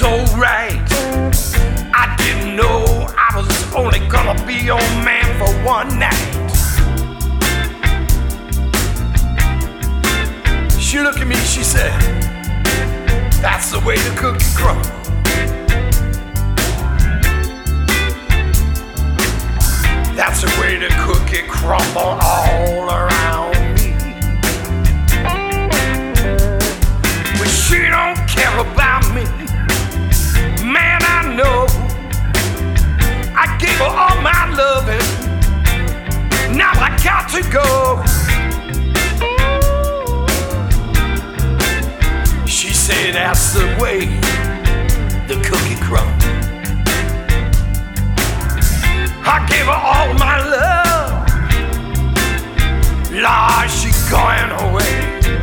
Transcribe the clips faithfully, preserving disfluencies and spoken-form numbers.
so right. I didn't know I was only gonna be your man for one night. She looked at me, she said, that's the way the cookie crumbles. That's the way the cookie crumble all around me. But she don't care about me. Man, I know I gave her all my loving. Now I got to go. She said that's the way the cookie crumbles. I gave her all my love. Lord, she going away.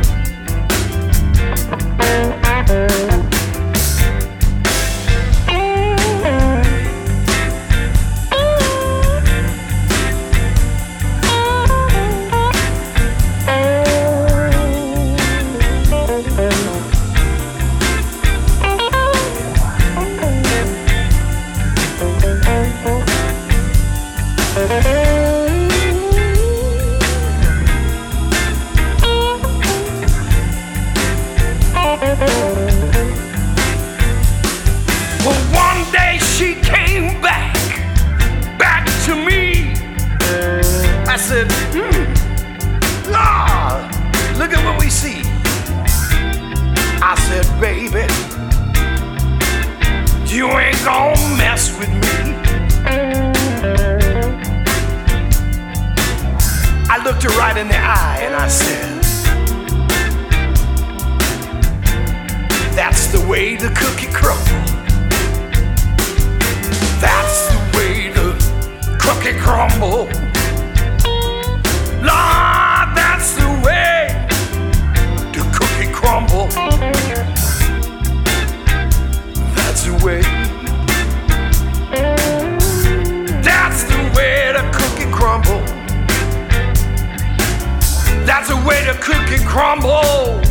Well, one day she came back, back to me. I said, hmm, Lord, look at what we see. I said, baby, you ain't gonna mess with me. I looked her right in the eye and I said, that's the way the cookie crumbles. That's the way the cookie crumbles. Lord, that's the way the cookie crumbles. That's the way. That's the way the cookie crumbles. That's the way the cookie crumbles.